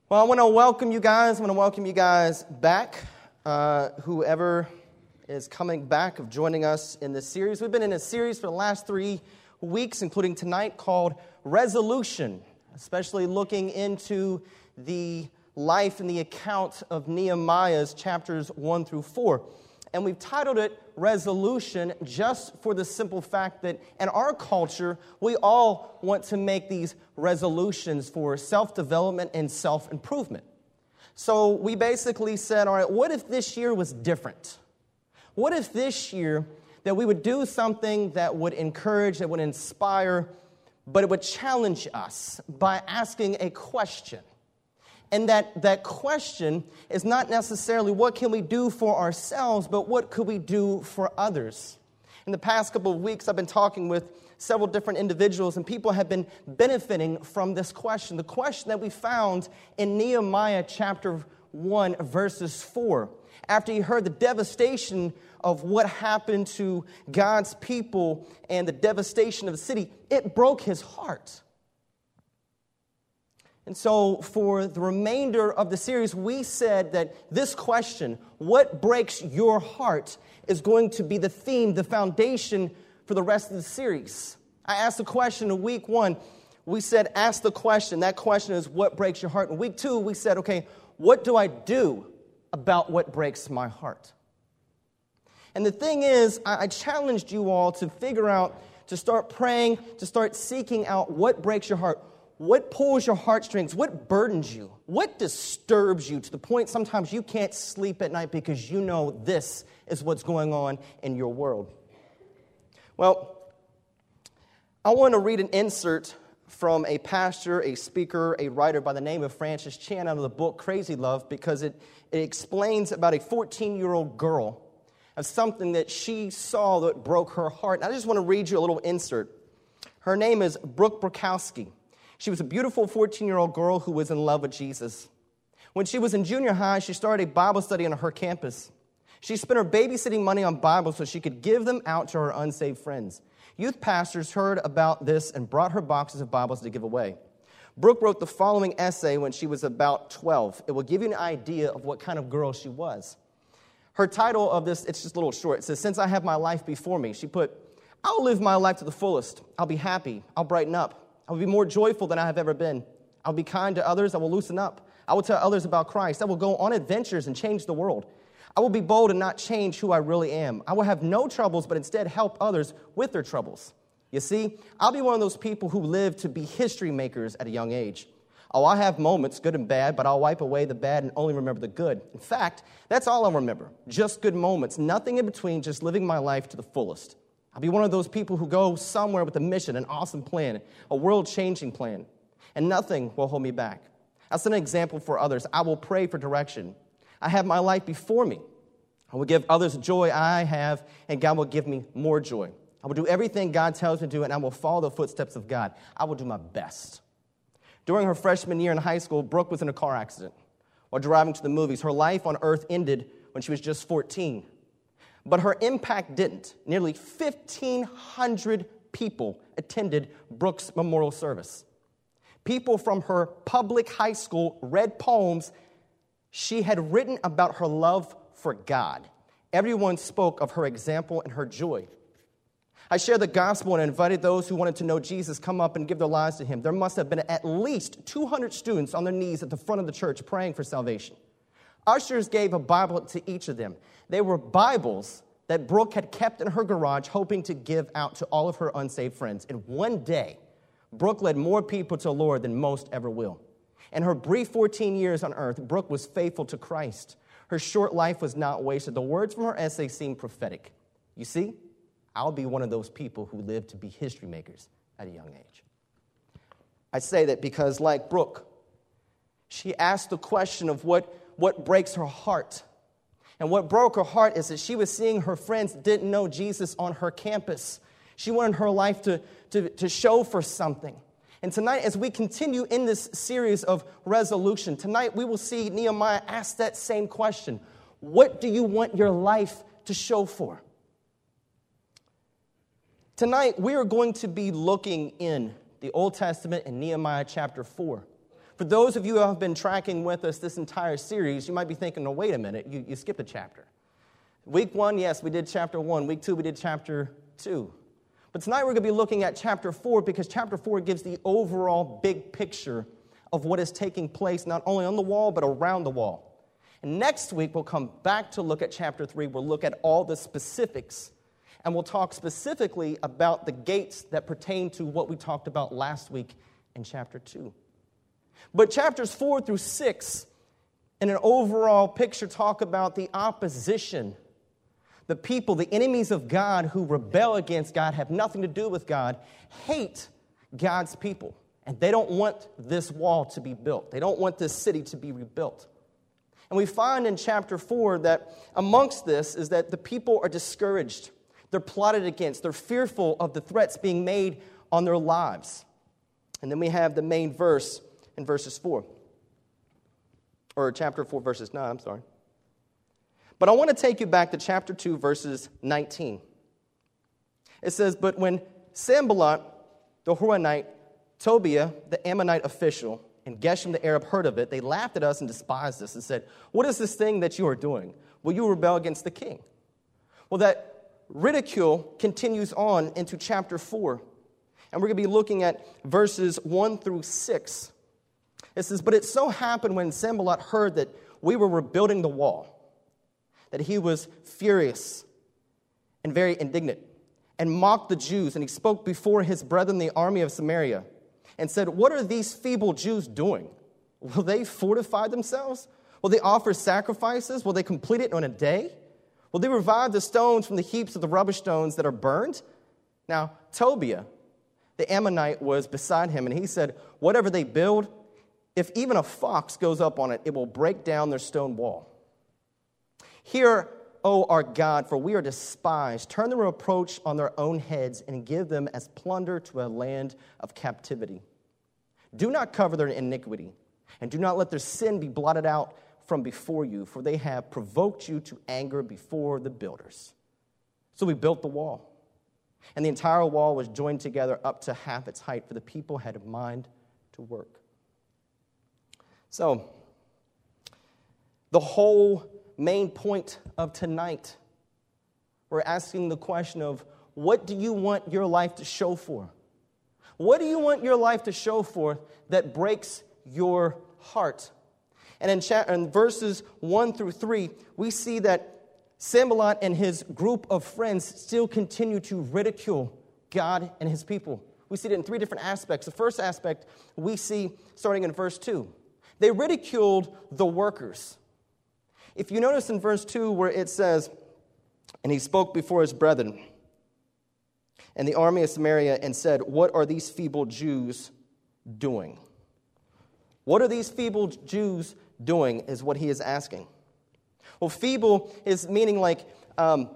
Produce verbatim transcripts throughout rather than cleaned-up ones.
Well, I want to welcome you guys. I want to welcome you guys back. Uh, whoever is coming back of joining us in this series. We've been in a series for the last three weeks, including tonight, called Resolution, especially looking into the life and the account of Nehemiah's chapters one through four. And we've titled it Resolution just for the simple fact that in our culture, we all want to make these resolutions for self-development and self-improvement. So we basically said, all right, what if this year was different? What if this year that we would do something that would encourage, that would inspire, but it would challenge us by asking a question? And that, that question is not necessarily what can we do for ourselves, but what could we do for others? In the past couple of weeks, I've been talking with several different individuals, and people have been benefiting from this question. The question that we found in Nehemiah chapter one, verses four. After he heard the devastation of what happened to God's people and the devastation of the city, it broke his heart. And so for the remainder of the series, we said that this question, what breaks your heart, is going to be the theme, the foundation for the rest of the series. I asked the question in week one. We said, ask the question. That question is, what breaks your heart? In week two, we said, okay, what do I do about what breaks my heart? And the thing is, I, I challenged you all to figure out, to start praying, to start seeking out what breaks your heart. What pulls your heartstrings? What burdens you? What disturbs you to the point sometimes you can't sleep at night because you know this is what's going on in your world? Well, I want to read an insert from a pastor, a speaker, a writer by the name of Francis Chan out of the book Crazy Love, because it, it explains about a fourteen-year-old girl of something that she saw that broke her heart. And I just want to read you a little insert. Her name is Brooke Brokowski. She was a beautiful fourteen-year-old girl who was in love with Jesus. When she was in junior high, she started a Bible study on her campus. She spent her babysitting money on Bibles so she could give them out to her unsaved friends. Youth pastors heard about this and brought her boxes of Bibles to give away. Brooke wrote the following essay when she was about twelve. It will give you an idea of what kind of girl she was. Her title of this, it's just a little short. It says, "Since I have my life before me," she put, "I'll live my life to the fullest. I'll be happy. I'll brighten up. I will be more joyful than I have ever been. I will be kind to others. I will loosen up. I will tell others about Christ. I will go on adventures and change the world. I will be bold and not change who I really am. I will have no troubles, but instead help others with their troubles. You see, I'll be one of those people who live to be history makers at a young age. Oh, I have moments, good and bad, but I'll wipe away the bad and only remember the good. In fact, that's all I'll remember, just good moments, nothing in between, just living my life to the fullest. I'll be one of those people who go somewhere with a mission, an awesome plan, a world-changing plan, and nothing will hold me back. I'll set an example for others. I will pray for direction. I have my life before me. I will give others the joy I have, and God will give me more joy. I will do everything God tells me to do, and I will follow the footsteps of God. I will do my best." During her freshman year in high school, Brooke was in a car accident. While driving to the movies, her life on earth ended when she was just fourteen. But her impact didn't. Nearly fifteen hundred people attended Brooke's memorial service. People from her public high school read poems she had written about her love for God. Everyone spoke of her example and her joy. I shared the gospel and invited those who wanted to know Jesus come up and give their lives to him. There must have been at least two hundred students on their knees at the front of the church praying for salvation. Ushers gave a Bible to each of them. They were Bibles that Brooke had kept in her garage, hoping to give out to all of her unsaved friends. And one day, Brooke led more people to the Lord than most ever will. In her brief fourteen years on earth, Brooke was faithful to Christ. Her short life was not wasted. The words from her essay seem prophetic. You see, I'll be one of those people who live to be history makers at a young age. I say that because, like Brooke, she asked the question of what, what breaks her heart. And what broke her heart is that she was seeing her friends didn't know Jesus on her campus. She wanted her life to, to, to show for something. And tonight, as we continue in this series of resolution, tonight we will see Nehemiah ask that same question. What do you want your life to show for? Tonight, we are going to be looking in the Old Testament in Nehemiah chapter four. For those of you who have been tracking with us this entire series, you might be thinking, no, wait a minute, you, you skipped a chapter. Week one, yes, we did chapter one. Week two, we did chapter two. But tonight we're going to be looking at chapter four because chapter four gives the overall big picture of what is taking place not only on the wall, but around the wall. And next week, we'll come back to look at chapter three. We'll look at all the specifics, and we'll talk specifically about the gates that pertain to what we talked about last week in chapter two. But chapters four through six, in an overall picture, talk about the opposition. The people, the enemies of God who rebel against God, have nothing to do with God, hate God's people. And they don't want this wall to be built. They don't want this city to be rebuilt. And we find in chapter four that amongst this is that the people are discouraged. They're plotted against. They're fearful of the threats being made on their lives. And then we have the main verse in verses four. Or chapter four, verses nine, I'm sorry. But I want to take you back to chapter two, verses nineteen. It says, but when Sanballat, the Horonite, Tobiah, the Ammonite official, and Geshem the Arab heard of it, they laughed at us and despised us and said, what is this thing that you are doing? Will you rebel against the king? Well, that ridicule continues on into chapter four. And we're going to be looking at verses one through six. It says, but it so happened when Sanballat heard that we were rebuilding the wall, that he was furious and very indignant and mocked the Jews. And he spoke before his brethren, the army of Samaria, and said, what are these feeble Jews doing? Will they fortify themselves? Will they offer sacrifices? Will they complete it on a day? Will they revive the stones from the heaps of the rubbish stones that are burned? Now, Tobiah, the Ammonite, was beside him, and he said, whatever they build, if even a fox goes up on it, it will break down their stone wall. Hear, O our God, for we are despised. Turn the reproach on their own heads and give them as plunder to a land of captivity. Do not cover their iniquity, and do not let their sin be blotted out from before you, for they have provoked you to anger before the builders. So we built the wall, and the entire wall was joined together up to half its height, for the people had a mind to work. So, the whole main point of tonight, we're asking the question of, what do you want your life to show for? What do you want your life to show for that breaks your heart? And in, cha- in verses one through three, we see that Sanballat and his group of friends still continue to ridicule God and his people. We see it in three different aspects. The first aspect we see starting in verse two. They ridiculed the workers. If you notice in verse two where it says, and he spoke before his brethren and the army of Samaria and said, what are these feeble Jews doing? What are these feeble Jews doing is what he is asking. Well, feeble is meaning like, um,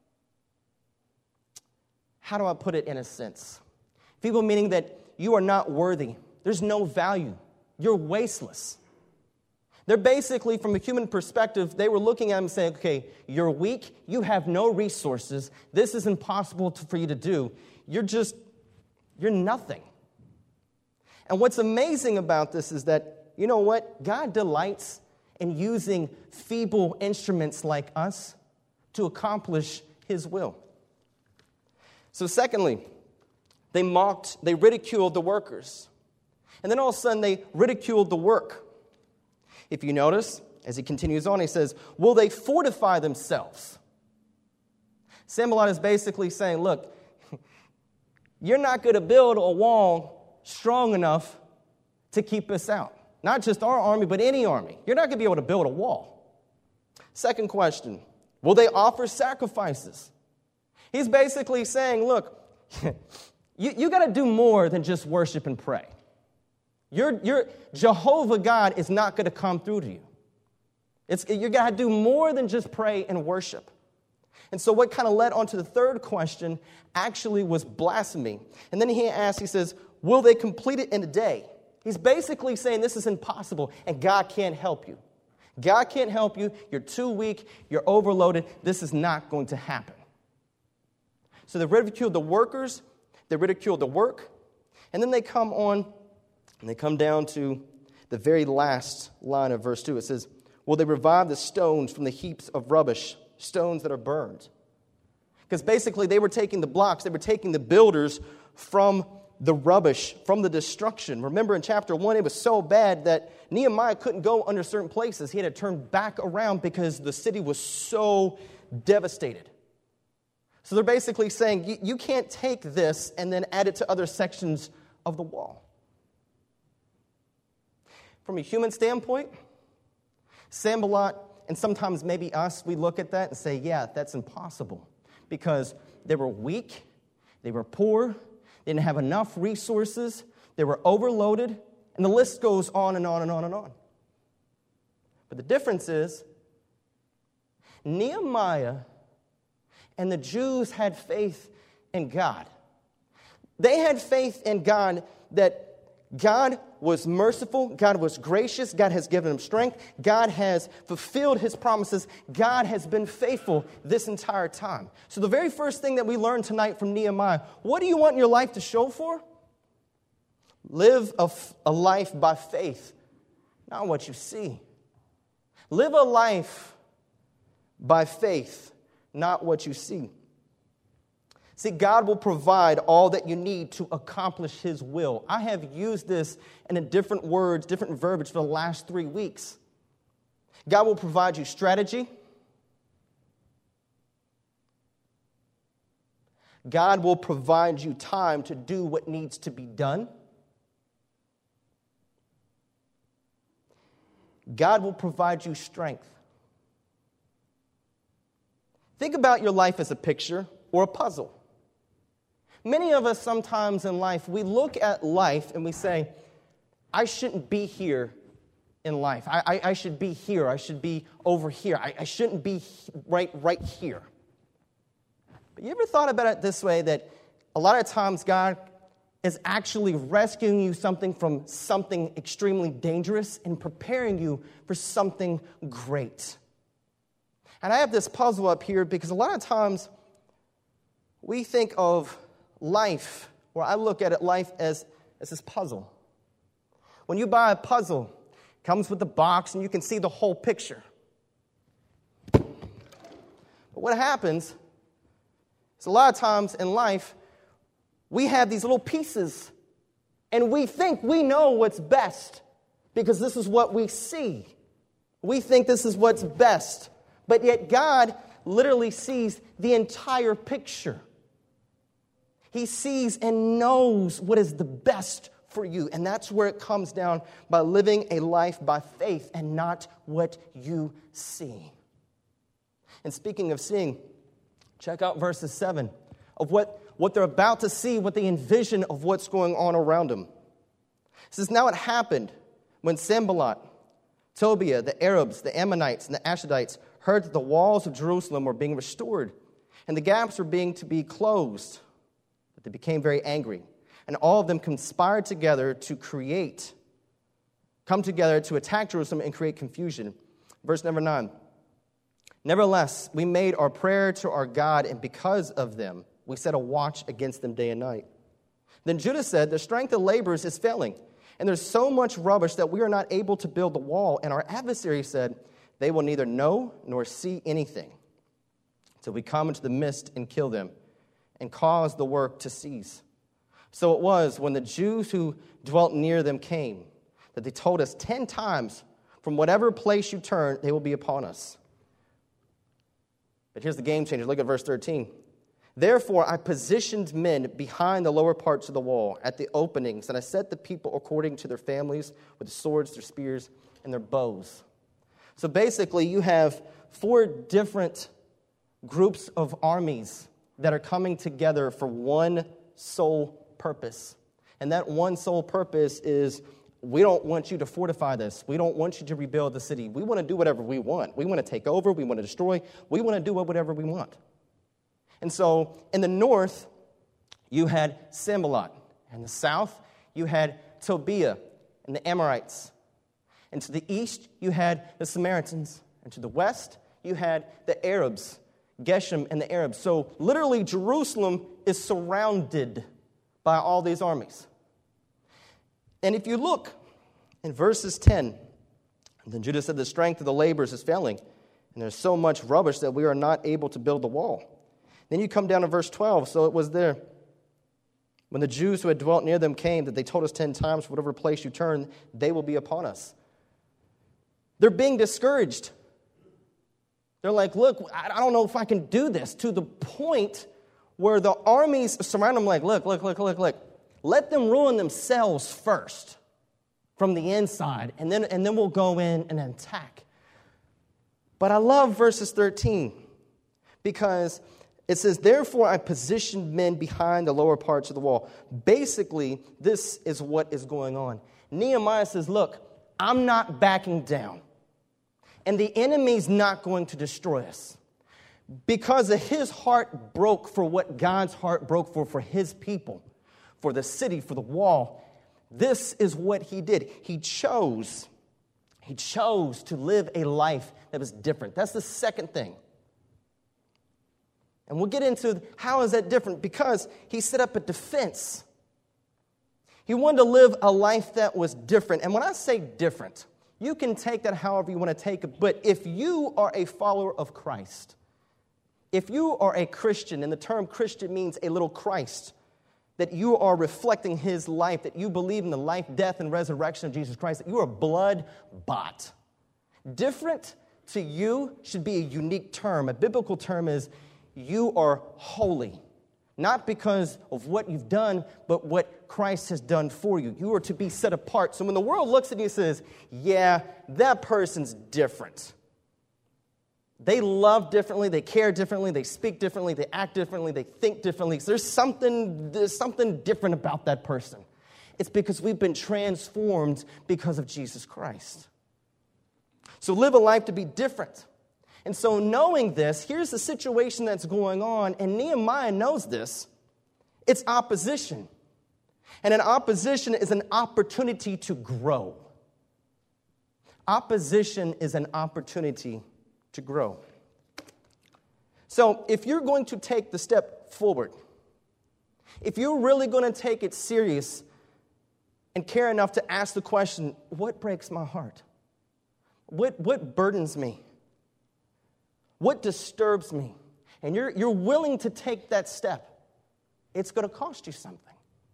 how do I put it in a sense? Feeble meaning that you are not worthy. There's no value. You're wasteless. They're basically, from a human perspective, they were looking at him and saying, okay, you're weak. You have no resources. This is impossible to, for you to do. You're just, you're nothing. And what's amazing about this is that, you know what? God delights in using feeble instruments like us to accomplish his will. So secondly, they mocked, they ridiculed the workers. And then all of a sudden, they ridiculed the work. If you notice, as he continues on, he says, will they fortify themselves? Sanballat is basically saying, look, you're not going to build a wall strong enough to keep us out. Not just our army, but any army. You're not going to be able to build a wall. Second question, will they offer sacrifices? He's basically saying, look, you, you got to do more than just worship and pray. Your, your Jehovah God is not going to come through to you. It's, you got to do more than just pray and worship. And so what kind of led on to the third question actually was blasphemy. And then he asks, he says, will they complete it in a day? He's basically saying this is impossible and God can't help you. God can't help you. You're too weak. You're overloaded. This is not going to happen. So they ridiculed the workers. They ridiculed the work. And then they come on and they come down to the very last line of verse two. It says, will they revive the stones from the heaps of rubbish, stones that are burned? Because basically they were taking the blocks, they were taking the builders from the rubbish, from the destruction. Remember in chapter one, it was so bad that Nehemiah couldn't go under certain places. He had to turn back around because the city was so devastated. So they're basically saying, you can't take this and then add it to other sections of the wall. From a human standpoint, Sanballat, and sometimes maybe us, we look at that and say, yeah, that's impossible. Because they were weak, they were poor, they didn't have enough resources, they were overloaded, and the list goes on and on and on and on. But the difference is, Nehemiah and the Jews had faith in God. They had faith in God that God was merciful, God was gracious, God has given them strength, God has fulfilled his promises, God has been faithful this entire time. So the very first thing that we learned tonight from Nehemiah, what do you want in your life to show for? Live a, a life by faith, not what you see. Live a life by faith, not what you see. See, God will provide all that you need to accomplish his will. I have used this in different words, different verbiage for the last three weeks. God will provide you strategy. God will provide you time to do what needs to be done. God will provide you strength. Think about your life as a picture or a puzzle. Many of us sometimes in life, we look at life and we say, I shouldn't be here in life. I, I, I should be here. I should be over here. I, I shouldn't be right, right here. But you ever thought about it this way, that a lot of times God is actually rescuing you something from something extremely dangerous and preparing you for something great? And I have this puzzle up here because a lot of times we think of life, or I look at it, life as, as this puzzle. When you buy a puzzle, it comes with a box and you can see the whole picture. But what happens is a lot of times in life, we have these little pieces and we think we know what's best because this is what we see. We think this is what's best. But yet God literally sees the entire picture. He sees and knows what is the best for you. And that's where it comes down, by living a life by faith and not what you see. And speaking of seeing, check out verses seven of what, what they're about to see, what they envision of what's going on around them. It says, now it happened when Sanballat, Tobiah, the Arabs, the Ammonites, and the Ashdodites heard that the walls of Jerusalem were being restored and the gaps were being to be closed, that they became very angry. And all of them conspired together to create, come together to attack Jerusalem and create confusion. Verse number nine. Nevertheless, we made our prayer to our God, and because of them, we set a watch against them day and night. Then Judah said, the strength of laborers is failing, and there's so much rubbish that we are not able to build the wall. And our adversary said, they will neither know nor see anything till we come into the midst and kill them and cause the work to cease. So it was when the Jews who dwelt near them came that they told us ten times, from whatever place you turn, they will be upon us. But here's the game changer. Look at verse thirteen. Therefore I positioned men behind the lower parts of the wall at the openings, and I set the people according to their families with their swords, their spears, and their bows. So basically you have four different groups of armies that are coming together for one sole purpose. And that one sole purpose is, we don't want you to fortify this. We don't want you to rebuild the city. We want to do whatever we want. We want to take over. We want to destroy. We want to do whatever we want. And so in the north, you had Sanballat. In the south, you had Tobiah and the Amorites. And to the east, you had the Samaritans. And to the west, you had the Arabs, Geshem and the Arabs. So literally, Jerusalem is surrounded by all these armies. And if you look In verses ten, then Judah said, the strength of the laborers is failing, and there's so much rubbish that we are not able to build the wall. Then you come down to verse twelve. So it was there, when the Jews who had dwelt near them came, that they told us ten times, whatever place you turn, they will be upon us. They're being discouraged. They're like, look, I don't know if I can do this, to the point where the armies surround them like, look, look, look, look, look. Let them ruin themselves first from the inside, and then, and then we'll go in and attack. But I love verses thirteen, because it says, therefore I positioned men behind the lower parts of the wall. Basically, this is what is going on. Nehemiah says, look, I'm not backing down. And the enemy's not going to destroy us. Because of his heart broke for what God's heart broke for, for his people, for the city, for the wall. This is what he did. He chose, he chose to live a life that was different. That's the second thing. And we'll get into how is that different, because he set up a defense. He wanted to live a life that was different. And when I say different, you can take that however you want to take it. But if you are a follower of Christ, if you are a Christian, and the term Christian means a little Christ, that you are reflecting his life, that you believe in the life, death, and resurrection of Jesus Christ, that you are blood bought. Different to you should be a unique term. A biblical term is you are holy. Not because of what you've done, but what Christ has done for you. You are to be set apart. So when the world looks at you and says, yeah, that person's different. They love differently, they care differently, they speak differently, they act differently, they think differently. So there's something, there's something different about that person. It's because we've been transformed because of Jesus Christ. So live a life to be different. And so knowing this, here's the situation that's going on, and Nehemiah knows this. It's opposition. And an opposition is an opportunity to grow. Opposition is an opportunity to grow. So if you're going to take the step forward, if you're really going to take it serious and care enough to ask the question, what breaks my heart? What, what burdens me? What disturbs me? And you're, you're willing to take that step, it's going to cost you something.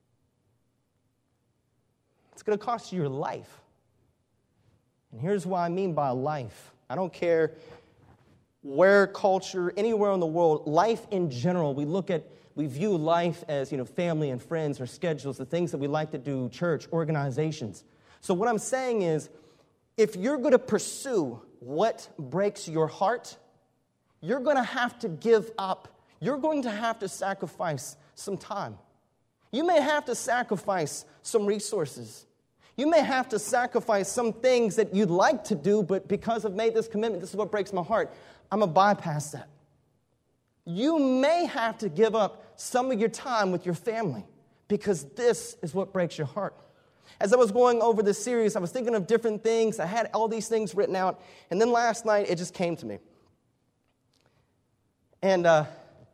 It's going to cost you your life. And here's what I mean by life. I don't care where culture, anywhere in the world, life in general, we look at, we view life as, you know, family and friends or schedules, the things that we like to do, church, organizations. So what I'm saying is, if you're going to pursue what breaks your heart, you're going to have to give up. You're going to have to sacrifice some time. You may have to sacrifice some resources. You may have to sacrifice some things that you'd like to do, but because I've made this commitment, this is what breaks my heart, I'm going to bypass that. You may have to give up some of your time with your family because this is what breaks your heart. As I was going over this series, I was thinking of different things. I had all these things written out, and then last night it just came to me. And uh,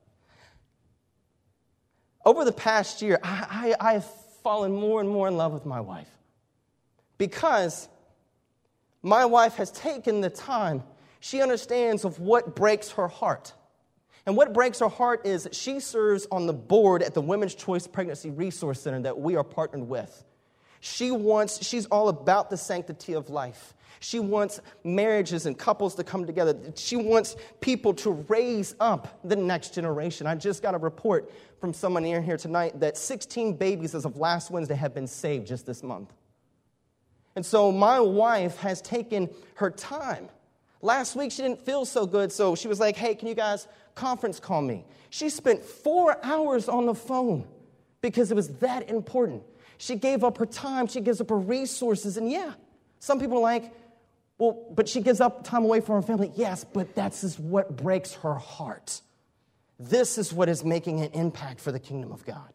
over the past year, I, I, I have fallen more and more in love with my wife because my wife has taken the time. She understands of what breaks her heart. And what breaks her heart is that she serves on the board at the Women's Choice Pregnancy Resource Center that we are partnered with. She wants, she's all about the sanctity of life. She wants marriages and couples to come together. She wants people to raise up the next generation. I just got a report from someone in here tonight that sixteen babies as of last Wednesday have been saved just this month. And so my wife has taken her time. Last week she didn't feel so good, so she was like, hey, can you guys conference call me? She spent four hours on the phone because it was that important. She gave up her time. She gives up her resources. And yeah, some people are like, well, but she gives up time away from her family. Yes, but that's is what breaks her heart. This is what is making an impact for the kingdom of God.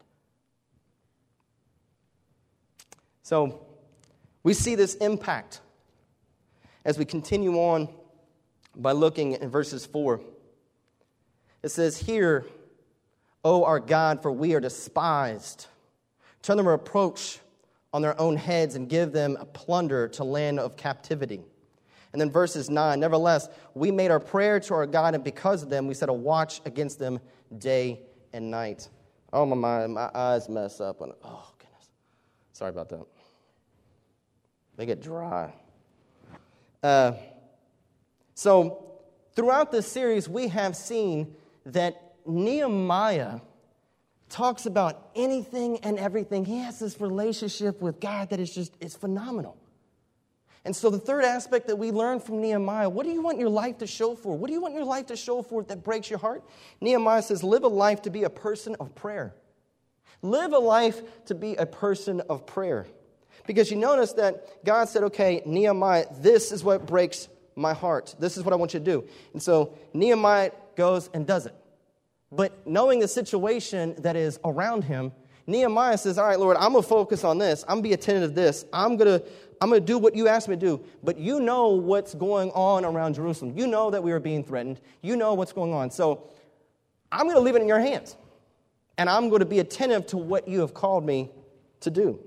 So we see this impact as we continue on by looking at verses four. It says, "Hear, O our God, for we are despised. Turn the reproach on their own heads and give them plunder to land of captivity. And then verses nine, nevertheless, we made our prayer to our God, and because of them, we set a watch against them day and night. Oh, my mind, my eyes mess up. On, oh, goodness. Sorry about that. They get dry. Uh, so, throughout this series, we have seen that Nehemiah talks about anything and everything. He has this relationship with God that is just, it's phenomenal. And so the third aspect that we learn from Nehemiah, what do you want your life to show for? What do you want your life to show for that breaks your heart? Nehemiah says, live a life to be a person of prayer. Live a life to be a person of prayer. Because you notice that God said, okay, Nehemiah, this is what breaks my heart. This is what I want you to do. And so Nehemiah goes and does it. But knowing the situation that is around him, Nehemiah says, all right, Lord, I'm going to focus on this. I'm going to be attentive to this. I'm going to I'm going to do what you asked me to do. But you know what's going on around Jerusalem. You know that we are being threatened. You know what's going on. So I'm going to leave it in your hands. And I'm going to be attentive to what you have called me to do.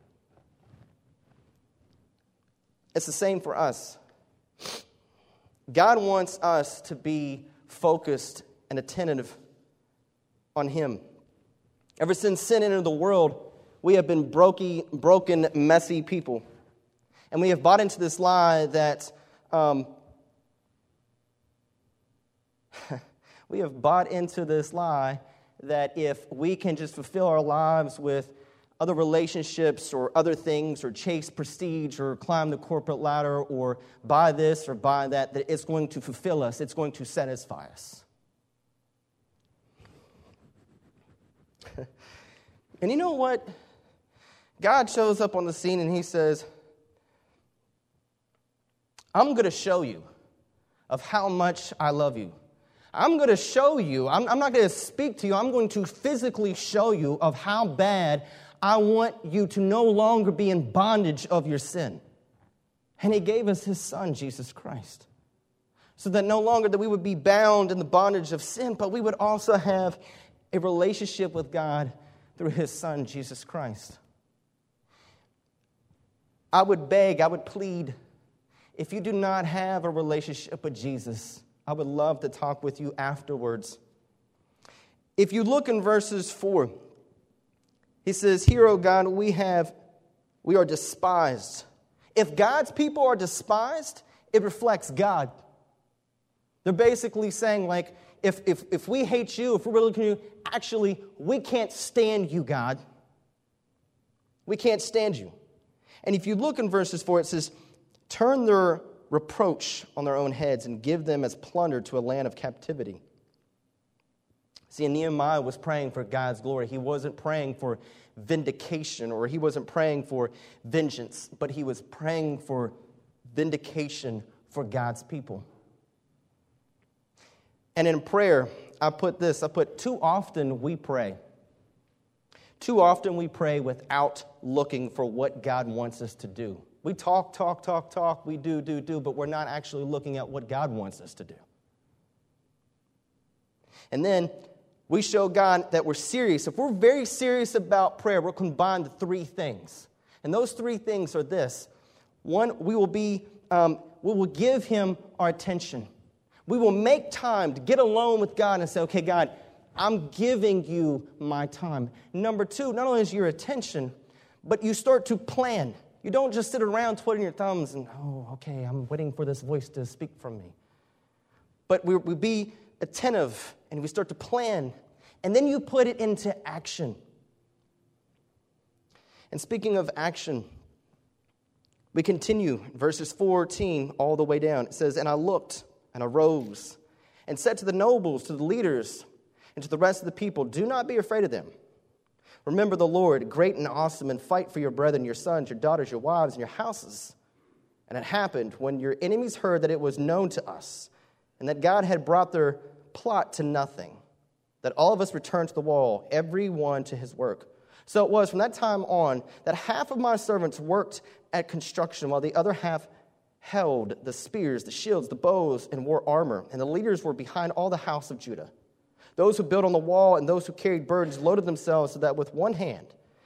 It's the same for us. God wants us to be focused and attentive on Him. Ever since sin entered the world, we have been broken, broken, messy people. And we have bought into this lie that um, we have bought into this lie that if we can just fulfill our lives with other relationships or other things or chase prestige or climb the corporate ladder or buy this or buy that, that it's going to fulfill us. It's going to satisfy us. And you know what? God shows up on the scene and He says, I'm going to show you of how much I love you. I'm going to show you, I'm, I'm not going to speak to you, I'm going to physically show you of how bad I want you to no longer be in bondage of your sin. And He gave us His Son, Jesus Christ, so that no longer that we would be bound in the bondage of sin, but we would also have a relationship with God through His Son, Jesus Christ. I would beg, I would plead, if you do not have a relationship with Jesus, I would love to talk with you afterwards. If you look in verses four, he says, "Hear, O God, we have, we are despised." If God's people are despised, it reflects God. They're basically saying, like, if if if we hate you, if we're really looking at you, actually, we can't stand you, God. We can't stand you. And if you look in verses four, it says, "Turn their reproach on their own heads and give them as plunder to a land of captivity." See, Nehemiah was praying for God's glory. He wasn't praying for vindication, or he wasn't praying for vengeance, but he was praying for vindication for God's people. And in prayer, I put this, I put, too often we pray. Too often we pray without looking for what God wants us to do. We talk, talk, talk, talk, we do, do, do, but we're not actually looking at what God wants us to do. And then we show God that we're serious. If we're very serious about prayer, we'll combine the three things. And those three things are this. One, we will be, um, we will give Him our attention. We will make time to get alone with God and say, okay, God, I'm giving you my time. Number two, not only is your attention, but you start to plan. You don't just sit around twiddling your thumbs and, oh, okay, I'm waiting for this voice to speak from me. But we, we be attentive and we start to plan. And then you put it into action. And speaking of action, we continue verses fourteen all the way down. It says, "And I looked and arose and said to the nobles, to the leaders, and to the rest of the people, do not be afraid of them. Remember the Lord, great and awesome, and fight for your brethren, your sons, your daughters, your wives, and your houses." And it happened when your enemies heard that it was known to us, and that God had brought their plot to nothing, that all of us returned to the wall, every one to his work. So it was from that time on that half of my servants worked at construction, while the other half held the spears, the shields, the bows, and wore armor. And the leaders were behind all the house of Judah. Those who built on the wall and those who carried burdens loaded themselves so that with one hand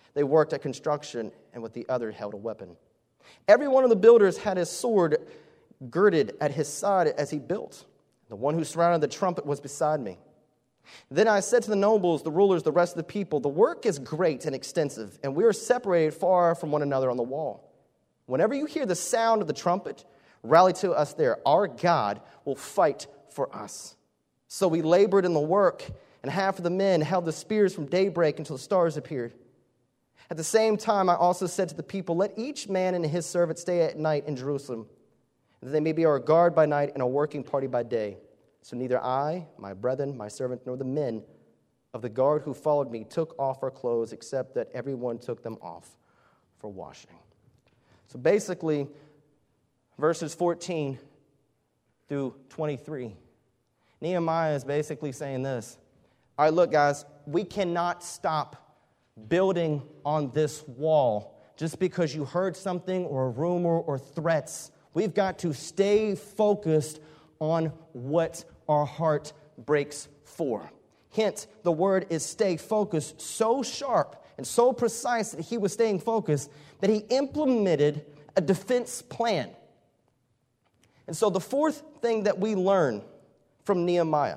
they worked at construction, and with the other held a weapon. Every one of the builders had his sword girded at his side as he built. The one who surrounded the trumpet was beside me. Then I said to the nobles, the rulers, the rest of the people, the work is great and extensive, and we are separated far from one another on the wall. Whenever you hear the sound of the trumpet, rally to us there. Our God will fight for us. So we labored in the work, and half of the men held the spears from daybreak until the stars appeared. At the same time, I also said to the people, let each man and his servant stay at night in Jerusalem, that they may be our guard by night and a working party by day. So neither I, my brethren, my servant, nor the men of the guard who followed me took off our clothes, except that everyone took them off for washing. So basically, verses fourteen through twenty-three, Nehemiah is basically saying this. All right, look, guys, we cannot stop building on this wall just because you heard something or a rumor or threats. We've got to stay focused on what our heart breaks for. Hint, the word is stay focused, so sharp and so precise that he was staying focused that he implemented a defense plan. And so the fourth thing that we learn from Nehemiah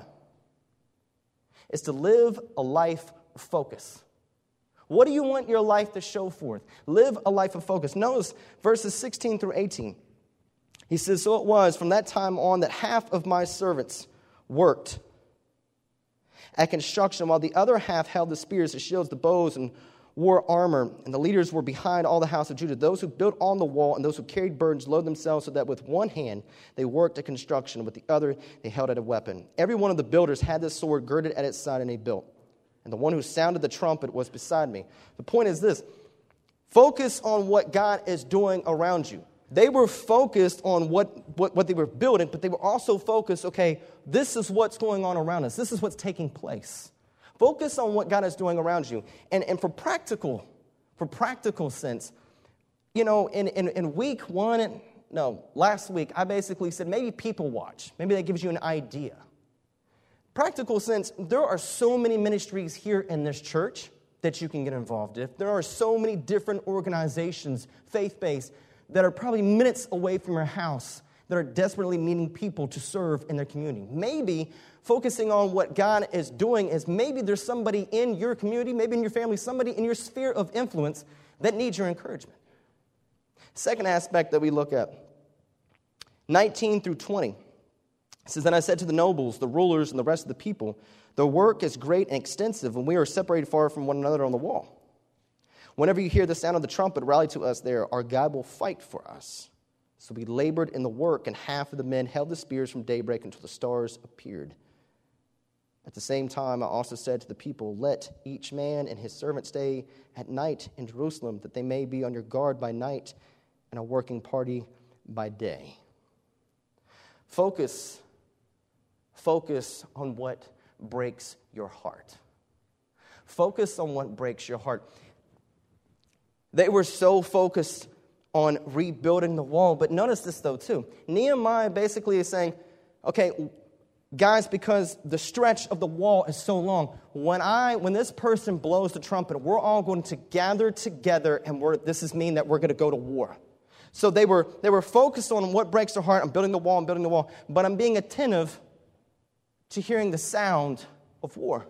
is to live a life of focus. What do you want your life to show forth? Live a life of focus. Notice verses sixteen through eighteen. He says, so it was from that time on that half of my servants worked at construction, while the other half held the spears, the shields, the bows, and wore armor. And the leaders were behind all the house of Judah. Those who built on the wall and those who carried burdens loaded themselves so that with one hand they worked at construction, with the other they held at a weapon. Every one of the builders had this sword girded at its side, and he built. And the one who sounded the trumpet was beside me. The point is this. Focus on what God is doing around you. They were focused on what, what, what they were building, but they were also focused, okay, this is what's going on around us. This is what's taking place. Focus on what God is doing around you. And, and for practical, for practical sense, you know, in, in, in week one, no, last week, I basically said maybe people watch. Maybe that gives you an idea. Practical sense, there are so many ministries here in this church that you can get involved in. There are so many different organizations, faith-based, that are probably minutes away from your house that are desperately needing people to serve in their community. Maybe focusing on what God is doing is maybe there's somebody in your community, maybe in your family, somebody in your sphere of influence that needs your encouragement. Second aspect that we look at, nineteen through twenty. It says, then I said to the nobles, the rulers, and the rest of the people, the work is great and extensive, and we are separated far from one another on the wall. Whenever you hear the sound of the trumpet, rally to us there. Our God will fight for us. So we labored in the work, and half of the men held the spears from daybreak until the stars appeared. At the same time, I also said to the people, let each man and his servant stay at night in Jerusalem, that they may be on your guard by night and a working party by day. Focus, focus on what breaks your heart. Focus on what breaks your heart. They were so focused on rebuilding the wall. But notice this, though, too. Nehemiah basically is saying, okay, guys, because the stretch of the wall is so long, when I, when this person blows the trumpet, we're all going to gather together, and we're, this is mean that we're going to go to war. So they were, they were focused on what breaks their heart. I'm building the wall, I'm building the wall. But I'm being attentive to hearing the sound of war.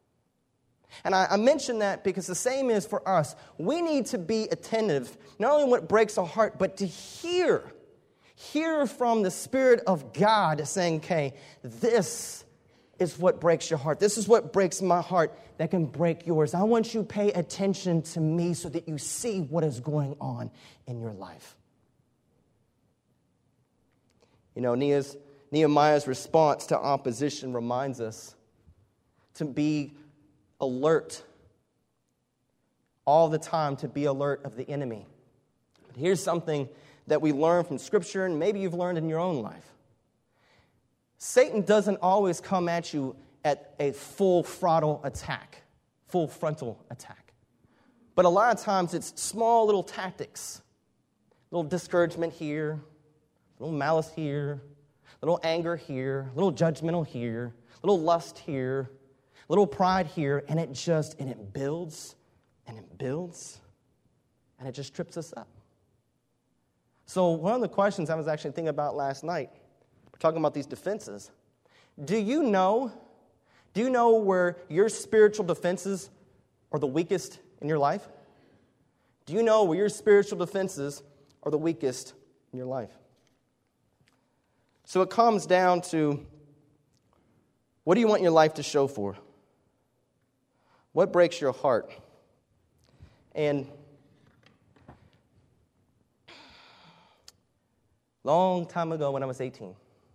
And I, I mention that because the same is for us. We need to be attentive, not only what breaks our heart, but to hear, hear from the Spirit of God saying, okay, this is what breaks your heart. This is what breaks my heart that can break yours. I want you to pay attention to me so that you see what is going on in your life. You know, Nehemiah's response to opposition reminds us to be alert all the time, to be alert of the enemy. But here's something that we learn from Scripture, and maybe you've learned in your own life. Satan doesn't always come at you at a full frontal attack, full frontal attack. But a lot of times it's small little tactics, little discouragement here, little malice here, little anger here, little judgmental here, little lust here, little pride here, and it just, and it builds and it builds, and it just trips us up. So one of the questions I was actually thinking about last night, we're talking about these defenses. Do you know, do you know where your spiritual defenses are the weakest in your life? Do you know where your spiritual defenses are the weakest in your life? So it comes down to, what do you want your life to show for? What breaks your heart? And long time ago when I was eighteen,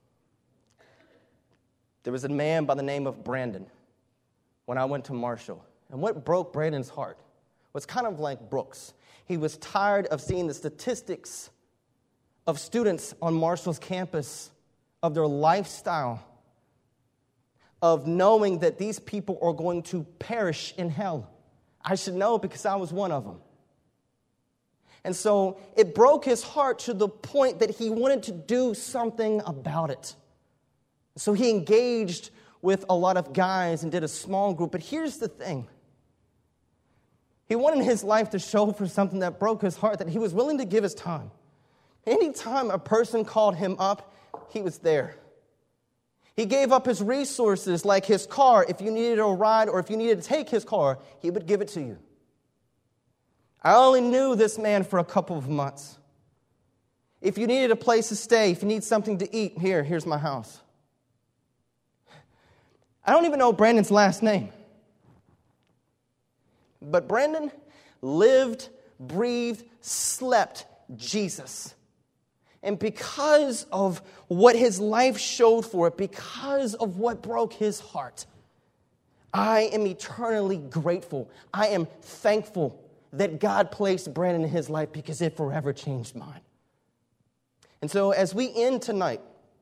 there was a man by the name of Brandon when I went to Marshall. And what broke Brandon's heart was kind of like Brooks. He was tired of seeing the statistics of students on Marshall's campus, of their lifestyle, of knowing that these people are going to perish in hell. I should know because I was one of them. And so it broke his heart to the point that he wanted to do something about it. So he engaged with a lot of guys and did a small group. But here's the thing. He wanted his life to show for something that broke his heart, that he was willing to give his time. Anytime a person called him up, he was there. He gave up his resources, like his car. If you needed a ride or if you needed to take his car, he would give it to you. I only knew this man for a couple of months. If you needed a place to stay, if you need something to eat, here, here's my house. I don't even know Brandon's last name. But Brandon lived, breathed, slept Jesus. And because of what his life showed for it, because of what broke his heart, I am eternally grateful. I am thankful that God placed Brandon in his life because it forever changed mine. And so as we end tonight,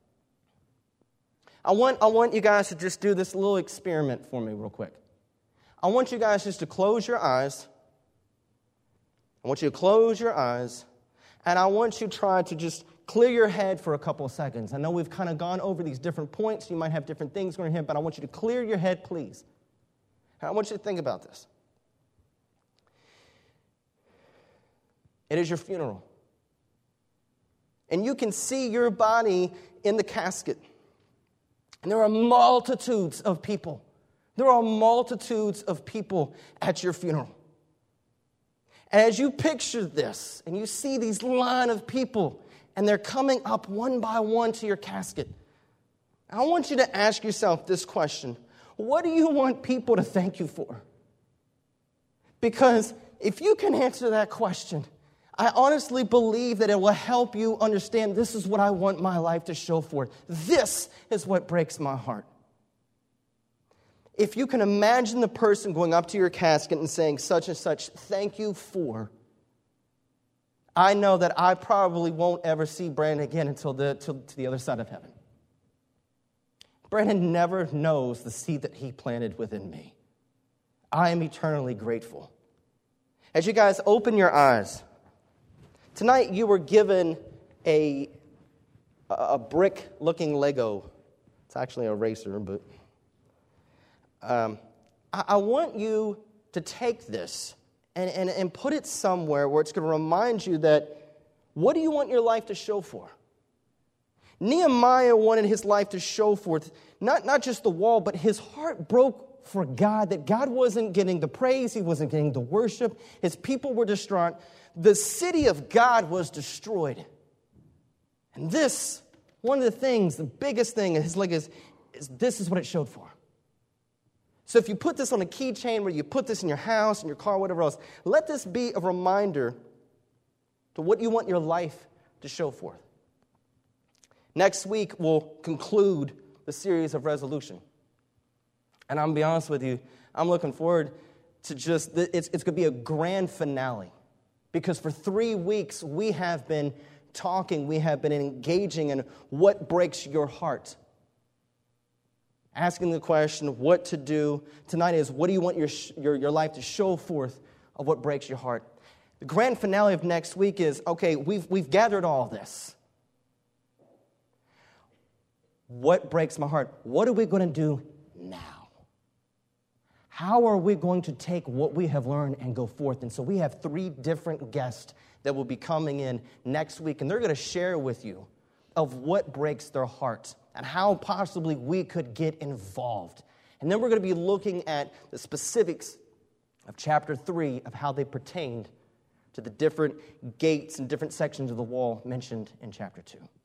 I want, I want you guys to just do this little experiment for me real quick. I want you guys just to close your eyes. I want you to close your eyes, and I want you to try to just clear your head for a couple of seconds. I know we've kind of gone over these different points. You might have different things going on here, but I want you to clear your head, please. And I want you to think about this. It is your funeral. And you can see your body in the casket. And there are multitudes of people. There are multitudes of people at your funeral. And as you picture this, and you see these line of people, and they're coming up one by one to your casket, I want you to ask yourself this question. What do you want people to thank you for? Because if you can answer that question, I honestly believe that it will help you understand this is what I want my life to show for. This is what breaks my heart. If you can imagine the person going up to your casket and saying such and such, thank you for, I know that I probably won't ever see Brandon again until the, till, to the other side of heaven. Brandon never knows the seed that he planted within me. I am eternally grateful. As you guys open your eyes, tonight you were given a, a brick-looking Lego. It's actually a racer, but um, I, I want you to take this and, and, and put it somewhere where it's going to remind you that, what do you want your life to show for? Nehemiah wanted his life to show forth, not, not just the wall, but his heart broke for God, that God wasn't getting the praise, he wasn't getting the worship, his people were distraught. The city of God was destroyed. And this, one of the things, the biggest thing in his leg is, is this is what it showed for. So if you put this on a keychain, where you put this in your house, in your car, whatever else, let this be a reminder to what you want your life to show forth. Next week, we'll conclude the series of resolution. And I'm going to be honest with you, I'm looking forward to just, it's, it's going to be a grand finale. Because for three weeks, we have been talking, we have been engaging in what breaks your heart. Asking the question, what to do. Tonight is, what do you want your, your, your life to show forth of what breaks your heart? The grand finale of next week is, okay, we've, we've gathered all this. What breaks my heart? What are we going to do now? How are we going to take what we have learned and go forth? And so we have three different guests that will be coming in next week, and they're going to share with you of what breaks their heart and how possibly we could get involved. And then we're going to be looking at the specifics of chapter three of how they pertained to the different gates and different sections of the wall mentioned in chapter two.